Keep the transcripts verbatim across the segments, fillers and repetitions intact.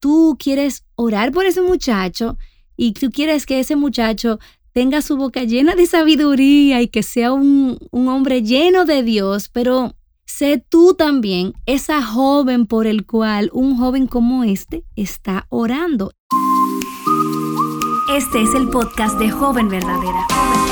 tú quieres orar por ese muchacho y tú quieres que ese muchacho tenga su boca llena de sabiduría y que sea un, un hombre lleno de Dios, pero sé tú también esa joven por el cual un joven como este está orando. Este es el podcast de Joven Verdadera.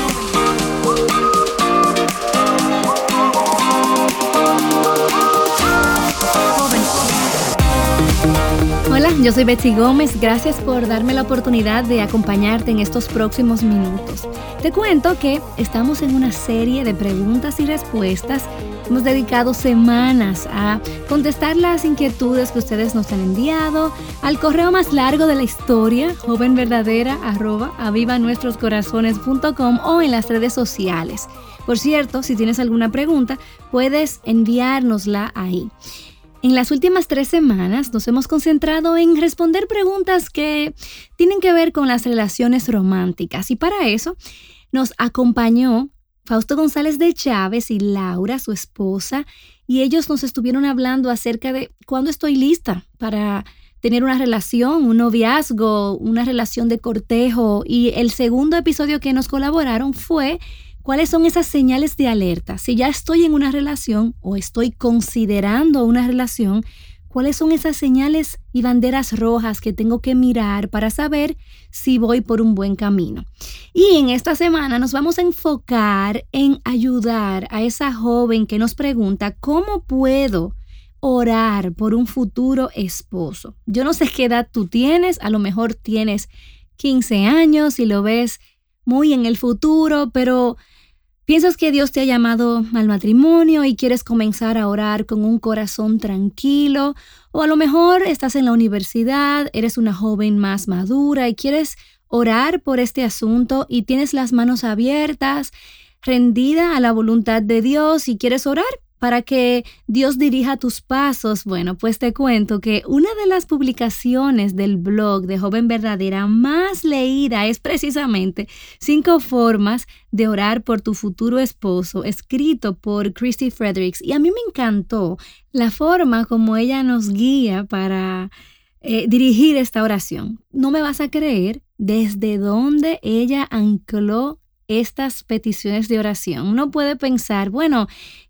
Hola, yo soy Betsy Gómez. Gracias por darme la oportunidad de acompañarte en estos próximos minutos. Te cuento que estamos en una serie de preguntas y respuestas. Hemos dedicado semanas a contestar las inquietudes que ustedes nos han enviado al correo más largo de la historia, jovenverdadera arroba avivanuestroscorazones punto com, o en las redes sociales. Por cierto, si tienes alguna pregunta, puedes enviárnosla ahí. En las últimas tres semanas nos hemos concentrado en responder preguntas que tienen que ver con las relaciones románticas, y para eso nos acompañó Fausto González de Chávez y Laura, su esposa, y ellos nos estuvieron hablando acerca de cuándo estoy lista para tener una relación, un noviazgo, una relación de cortejo, y el segundo episodio que nos colaboraron fue ¿cuáles son esas señales de alerta? Si ya estoy en una relación o estoy considerando una relación, ¿cuáles son esas señales y banderas rojas que tengo que mirar para saber si voy por un buen camino? Y en esta semana nos vamos a enfocar en ayudar a esa joven que nos pregunta ¿cómo puedo orar por un futuro esposo? Yo no sé qué edad tú tienes, a lo mejor tienes quince años y lo ves muy en el futuro, pero piensas que Dios te ha llamado al matrimonio y quieres comenzar a orar con un corazón tranquilo, o a lo mejor estás en la universidad, eres una joven más madura y quieres orar por este asunto y tienes las manos abiertas, rendida a la voluntad de Dios y quieres orar para que Dios dirija tus pasos. Bueno, pues te cuento que una de las publicaciones del blog de Joven Verdadera más leída es precisamente Cinco formas de orar por tu futuro esposo, escrito por Christy Fredericks. Y a mí me encantó la forma como ella nos guía para eh, dirigir esta oración. No me vas a creer desde dónde ella ancló estas peticiones de oración. Uno puede pensar, bueno,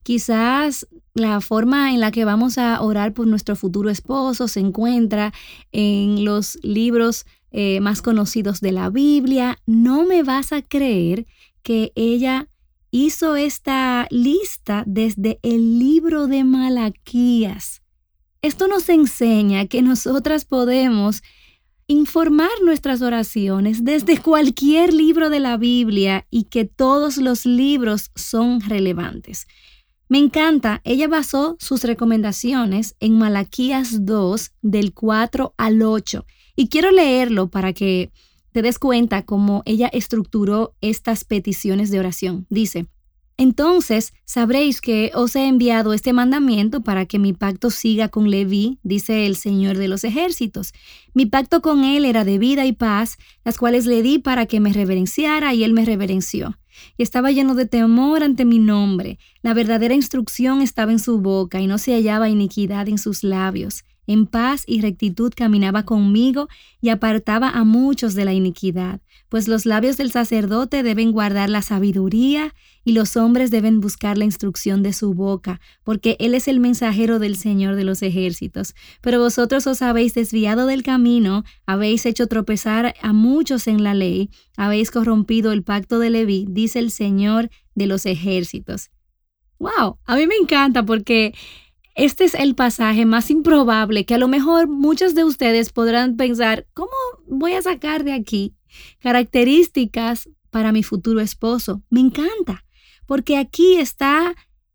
quizás la forma en la que vamos a orar por nuestro futuro esposo se encuentra en los libros eh, más conocidos de la Biblia. No me vas a creer que ella hizo esta lista desde el libro de Malaquías. Esto nos enseña que nosotras podemos informar nuestras oraciones desde cualquier libro de la Biblia y que todos los libros son relevantes. Me encanta, ella basó sus recomendaciones en Malaquías dos, del cuatro al ocho, y quiero leerlo para que te des cuenta cómo ella estructuró estas peticiones de oración. Dice: entonces sabréis que os he enviado este mandamiento para que mi pacto siga con Leví, dice el Señor de los ejércitos. Mi pacto con él era de vida y paz, las cuales le di para que me reverenciara, y él me reverenció. Y estaba lleno de temor ante mi nombre. La verdadera instrucción estaba en su boca, y no se hallaba iniquidad en sus labios. En paz y rectitud caminaba conmigo y apartaba a muchos de la iniquidad, pues los labios del sacerdote deben guardar la sabiduría y los hombres deben buscar la instrucción de su boca, porque él es el mensajero del Señor de los ejércitos. Pero vosotros os habéis desviado del camino, habéis hecho tropezar a muchos en la ley, habéis corrompido el pacto de Leví, dice el Señor de los ejércitos. ¡Wow! A mí me encanta porque este es el pasaje más improbable que a lo mejor muchos de ustedes podrán pensar, ¿cómo voy a sacar de aquí características para mi futuro esposo? Me encanta, porque aquí está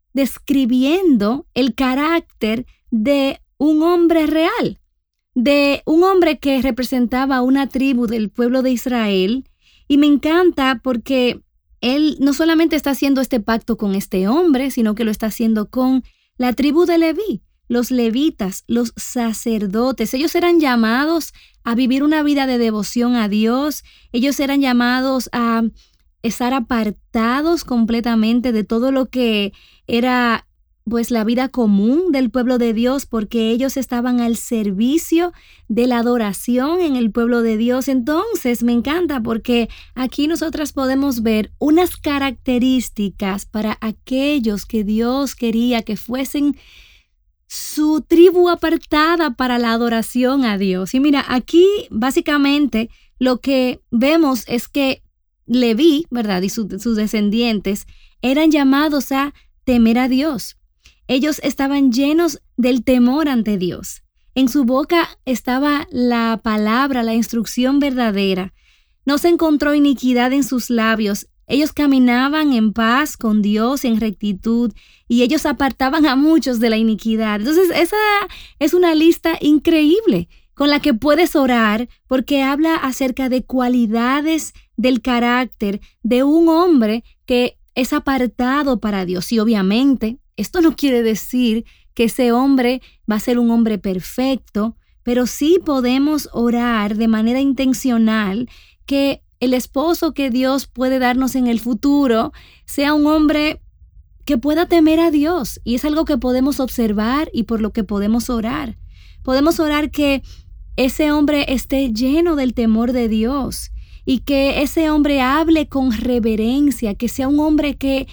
describiendo el carácter de un hombre real, de un hombre que representaba una tribu del pueblo de Israel. Y me encanta porque él no solamente está haciendo este pacto con este hombre, sino que lo está haciendo con la tribu de Leví, los levitas, los sacerdotes. Ellos eran llamados a vivir una vida de devoción a Dios. Ellos eran llamados a estar apartados completamente de todo lo que era pues la vida común del pueblo de Dios, porque ellos estaban al servicio de la adoración en el pueblo de Dios. Entonces me encanta porque aquí nosotras podemos ver unas características para aquellos que Dios quería que fuesen su tribu apartada para la adoración a Dios. Y mira, aquí básicamente lo que vemos es que Leví, ¿verdad? Y su, sus descendientes eran llamados a temer a Dios. Ellos estaban llenos del temor ante Dios. En su boca estaba la palabra, la instrucción verdadera. No se encontró iniquidad en sus labios. Ellos caminaban en paz con Dios, en rectitud, y ellos apartaban a muchos de la iniquidad. Entonces, esa es una lista increíble con la que puedes orar, porque habla acerca de cualidades del carácter de un hombre que es apartado para Dios. Y obviamente, esto no quiere decir que ese hombre va a ser un hombre perfecto, pero sí podemos orar de manera intencional que el esposo que Dios puede darnos en el futuro sea un hombre que pueda temer a Dios. Y es algo que podemos observar y por lo que podemos orar. Podemos orar que ese hombre esté lleno del temor de Dios y que ese hombre hable con reverencia, que sea un hombre que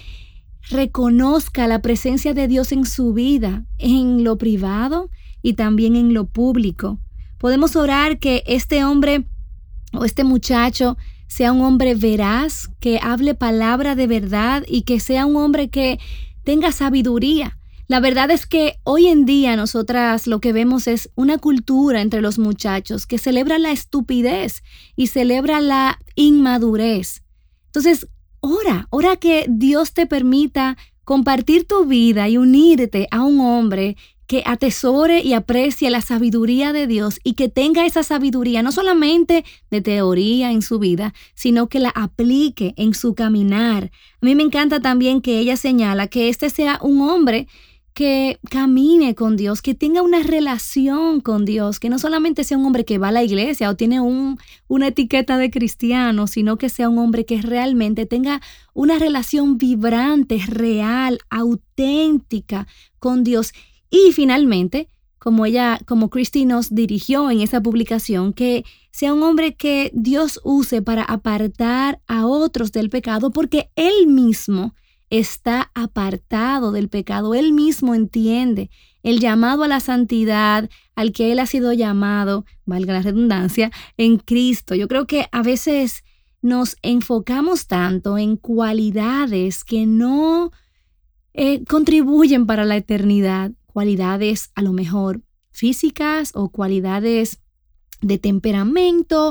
reconozca la presencia de Dios en su vida, en lo privado y también en lo público. Podemos orar que este hombre o este muchacho sea un hombre veraz, que hable palabra de verdad y que sea un hombre que tenga sabiduría. La verdad es que hoy en día nosotras lo que vemos es una cultura entre los muchachos que celebra la estupidez y celebra la inmadurez. Entonces, ora, ora que Dios te permita compartir tu vida y unirte a un hombre que atesore y aprecie la sabiduría de Dios y que tenga esa sabiduría no solamente de teoría en su vida, sino que la aplique en su caminar. A mí me encanta también que ella señala que este sea un hombre que camine con Dios, que tenga una relación con Dios, que no solamente sea un hombre que va a la iglesia o tiene un, una etiqueta de cristiano, sino que sea un hombre que realmente tenga una relación vibrante, real, auténtica con Dios. Y finalmente, como ella, como Christy nos dirigió en esa publicación, que sea un hombre que Dios use para apartar a otros del pecado, porque él mismo está apartado del pecado. Él mismo entiende el llamado a la santidad al que él ha sido llamado, valga la redundancia, en Cristo. Yo creo que a veces nos enfocamos tanto en cualidades que no eh, contribuyen para la eternidad, cualidades a lo mejor físicas o cualidades de temperamento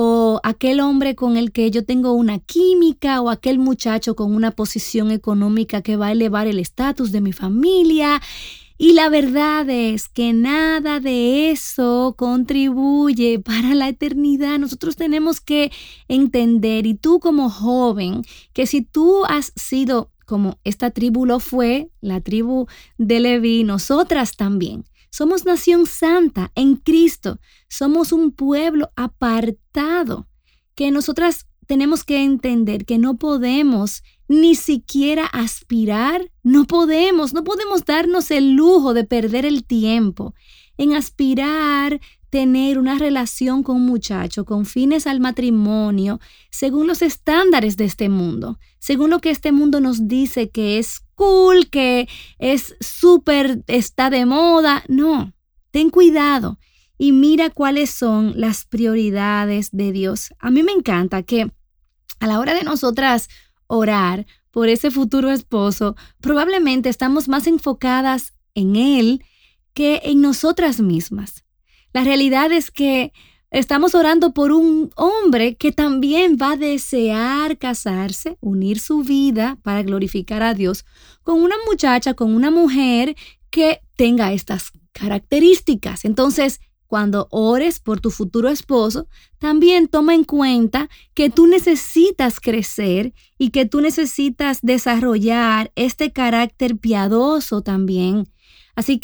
o aquel hombre con el que yo tengo una química o aquel muchacho con una posición económica que va a elevar el estatus de mi familia. Y la verdad es que nada de eso contribuye para la eternidad. Nosotros tenemos que entender, y tú como joven, que si tú has sido como esta tribu lo fue, la tribu de Leví, nosotras también somos nación santa en Cristo. Somos un pueblo apartado, que nosotras tenemos que entender que no podemos ni siquiera aspirar, no podemos, no podemos darnos el lujo de perder el tiempo en aspirar tener una relación con un muchacho con fines al matrimonio según los estándares de este mundo, según lo que este mundo nos dice que es cool, que es súper, está de moda. No, ten cuidado y mira cuáles son las prioridades de Dios. A mí me encanta que a la hora de nosotras orar por ese futuro esposo, probablemente estamos más enfocadas en él que en nosotras mismas. La realidad es que estamos orando por un hombre que también va a desear casarse, unir su vida para glorificar a Dios con una muchacha, con una mujer que tenga estas características. Entonces, cuando ores por tu futuro esposo, también toma en cuenta que tú necesitas crecer y que tú necesitas desarrollar este carácter piadoso también. Así que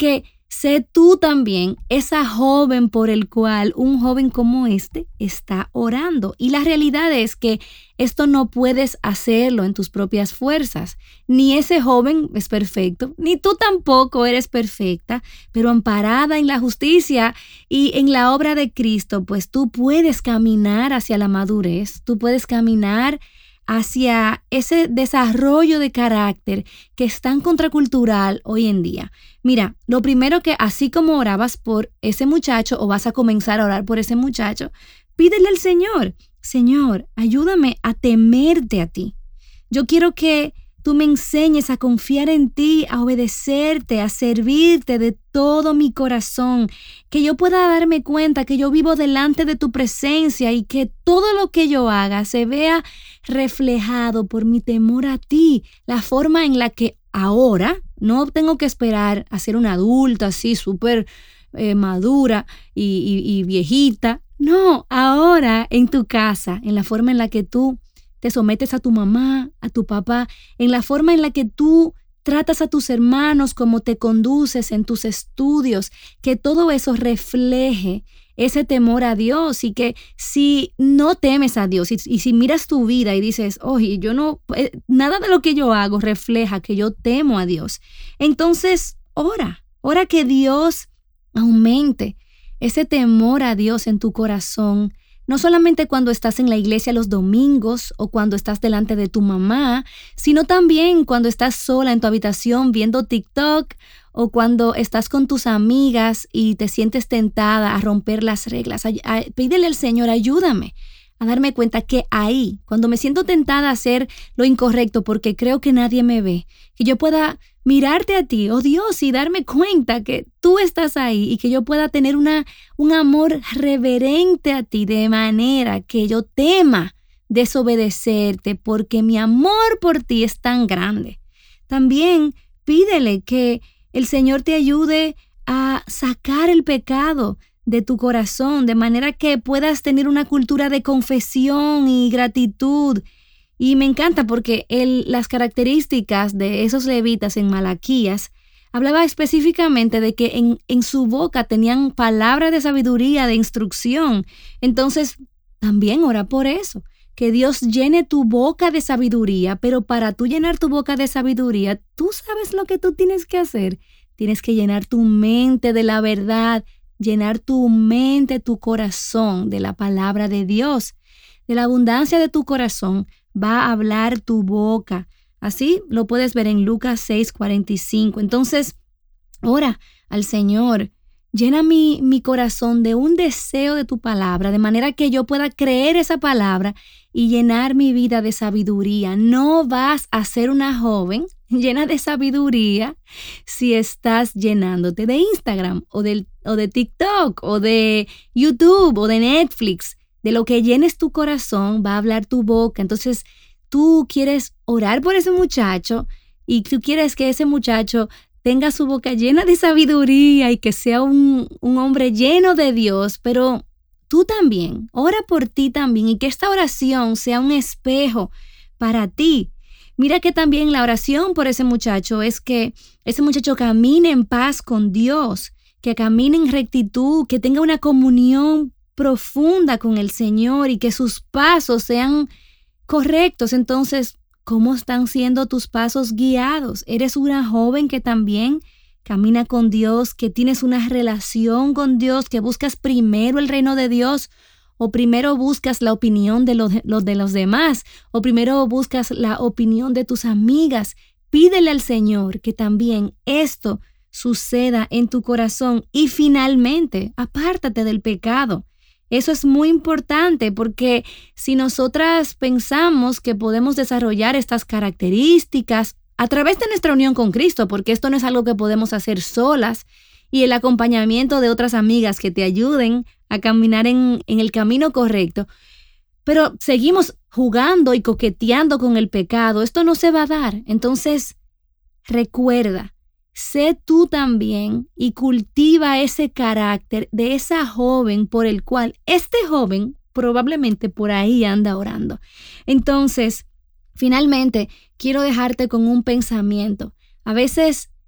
sé tú también esa joven por el cual un joven como este está orando. Y la realidad es que esto no puedes hacerlo en tus propias fuerzas. Ni ese joven es perfecto, ni tú tampoco eres perfecta, pero amparada en la justicia y en la obra de Cristo, pues tú puedes caminar hacia la madurez, tú puedes caminar hacia ese desarrollo de carácter que es tan contracultural hoy en día. Mira, lo primero que así como orabas por ese muchacho o vas a comenzar a orar por ese muchacho, pídele al Señor, Señor, ayúdame a temerte a ti. Yo quiero que tú me enseñes a confiar en ti, a obedecerte, a servirte de todo mi corazón, que yo pueda darme cuenta que yo vivo delante de tu presencia y que todo lo que yo haga se vea reflejado por mi temor a ti, la forma en la que ahora no tengo que esperar a ser una adulta así súper eh, madura y, y, y viejita. No, ahora en tu casa, en la forma en la que tú te sometes a tu mamá, a tu papá, en la forma en la que tú tratas a tus hermanos, cómo te conduces en tus estudios, que todo eso refleje ese temor a Dios y que si no temes a Dios y, y si miras tu vida y dices, oye, yo no, eh, nada de lo que yo hago refleja que yo temo a Dios, entonces ora, ora que Dios aumente ese temor a Dios en tu corazón. No solamente cuando estás en la iglesia los domingos o cuando estás delante de tu mamá, sino también cuando estás sola en tu habitación viendo TikTok o cuando estás con tus amigas y te sientes tentada a romper las reglas. Ay, ay, pídele al Señor, ayúdame a darme cuenta que ahí, cuando me siento tentada a hacer lo incorrecto porque creo que nadie me ve, que yo pueda mirarte a ti, oh Dios, y darme cuenta que tú estás ahí y que yo pueda tener una, un amor reverente a ti de manera que yo tema desobedecerte porque mi amor por ti es tan grande. También pídele que el Señor te ayude a sacar el pecado de tu corazón, de manera que puedas tener una cultura de confesión y gratitud. Y me encanta porque él, las características de esos levitas en Malaquías hablaba específicamente de que en, en su boca tenían palabras de sabiduría, de instrucción. Entonces, también ora por eso, que Dios llene tu boca de sabiduría, pero para tú llenar tu boca de sabiduría, tú sabes lo que tú tienes que hacer. Tienes que llenar tu mente de la verdad, llenar tu mente, tu corazón de la palabra de Dios. De la abundancia de tu corazón va a hablar tu boca. Así lo puedes ver en Lucas seis cuarenta y cinco. Entonces, ora al Señor, llena mi, mi corazón de un deseo de tu palabra, de manera que yo pueda creer esa palabra y llenar mi vida de sabiduría. No vas a ser una joven llena de sabiduría si estás llenándote de Instagram o de, o de TikTok o de YouTube o de Netflix. De lo que llenes tu corazón va a hablar tu boca. Entonces tú quieres orar por ese muchacho y tú quieres que ese muchacho tenga su boca llena de sabiduría y que sea un, un hombre lleno de Dios, pero tú también, ora por ti también y que esta oración sea un espejo para ti. Mira que también la oración por ese muchacho es que ese muchacho camine en paz con Dios, que camine en rectitud, que tenga una comunión profunda con el Señor y que sus pasos sean correctos. Entonces, ¿cómo están siendo tus pasos guiados? ¿Eres una joven que también camina con Dios, que tienes una relación con Dios, que buscas primero el reino de Dios? ¿O primero buscas la opinión de los, los de los demás? ¿O primero buscas la opinión de tus amigas? Pídele al Señor que también esto suceda en tu corazón. Y finalmente, apártate del pecado. Eso es muy importante porque si nosotras pensamos que podemos desarrollar estas características a través de nuestra unión con Cristo, porque esto no es algo que podemos hacer solas, y el acompañamiento de otras amigas que te ayuden a caminar en, en el camino correcto, pero seguimos jugando y coqueteando con el pecado, esto no se va a dar. Entonces, recuerda, sé tú también y cultiva ese carácter de esa joven por el cual este joven probablemente por ahí anda orando. Entonces, finalmente, quiero dejarte con un pensamiento. A veces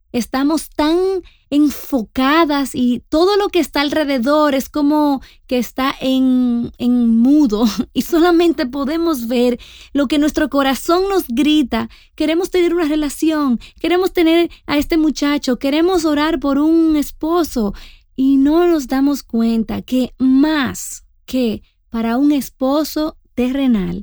estamos tan enfocadas y todo lo que está alrededor es como que está en, en mudo y solamente podemos ver lo que nuestro corazón nos grita. Queremos tener una relación, queremos tener a este muchacho, queremos orar por un esposo y no nos damos cuenta que más que para un esposo terrenal,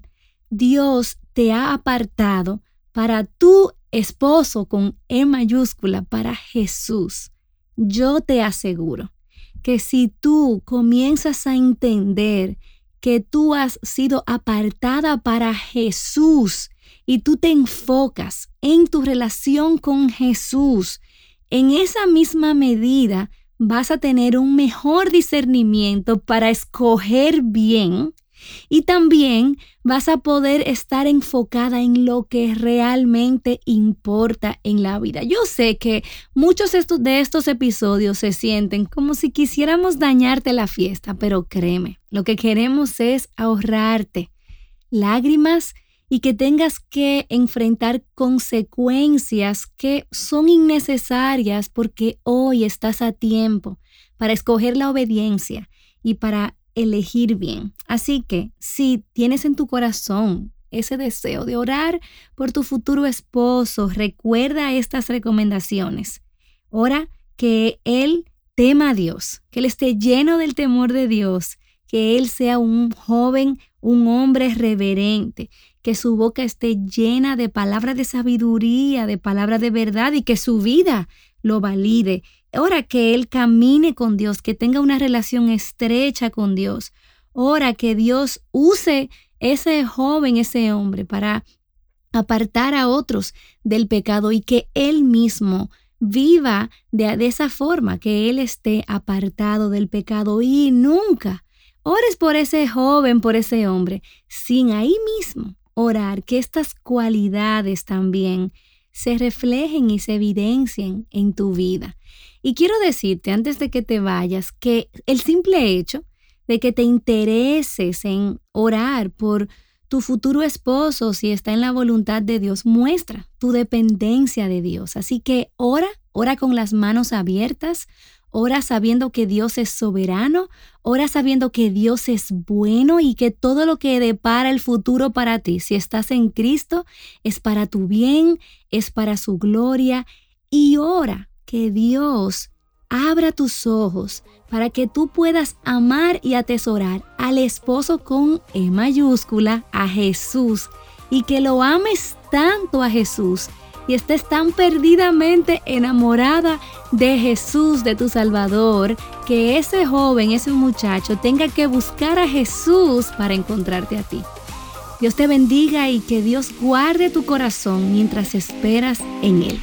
Dios te ha apartado para tu esposo con E mayúscula, para Jesús. Yo te aseguro que si tú comienzas a entender que tú has sido apartada para Jesús y tú te enfocas en tu relación con Jesús, en esa misma medida vas a tener un mejor discernimiento para escoger bien. Y también vas a poder estar enfocada en lo que realmente importa en la vida. Yo sé que muchos de estos episodios se sienten como si quisiéramos dañarte la fiesta, pero créeme, lo que queremos es ahorrarte lágrimas y que tengas que enfrentar consecuencias que son innecesarias porque hoy estás a tiempo para escoger la obediencia y para elegir bien. Así que si tienes en tu corazón ese deseo de orar por tu futuro esposo, recuerda estas recomendaciones. Ora que él tema a Dios, que él esté lleno del temor de Dios, que él sea un joven, un hombre reverente, que su boca esté llena de palabras de sabiduría, de palabras de verdad y que su vida lo valide. Ora que él camine con Dios, que tenga una relación estrecha con Dios. Ora que Dios use ese joven, ese hombre para apartar a otros del pecado y que él mismo viva de, de esa forma, que él esté apartado del pecado y nunca ores por ese joven, por ese hombre, sin ahí mismo orar que estas cualidades también se reflejen y se evidencien en tu vida. Y quiero decirte antes de que te vayas que el simple hecho de que te intereses en orar por tu futuro esposo, si está en la voluntad de Dios, muestra tu dependencia de Dios. Así que ora, ora con las manos abiertas, ora sabiendo que Dios es soberano, ora sabiendo que Dios es bueno y que todo lo que depara el futuro para ti, si estás en Cristo, es para tu bien, es para su gloria. Y ora que Dios abra tus ojos para que tú puedas amar y atesorar al esposo con E mayúscula, a Jesús, y que lo ames tanto a Jesús y estés tan perdidamente enamorada de Jesús, de tu Salvador, que ese joven, ese muchacho tenga que buscar a Jesús para encontrarte a ti. Dios te bendiga y que Dios guarde tu corazón mientras esperas en Él.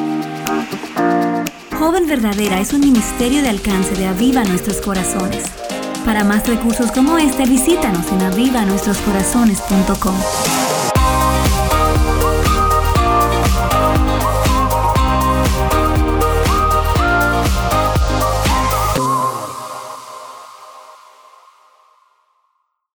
Joven Verdadera es un ministerio de alcance de Aviva Nuestros Corazones. Para más recursos como este, visítanos en aviva nuestros corazones punto com.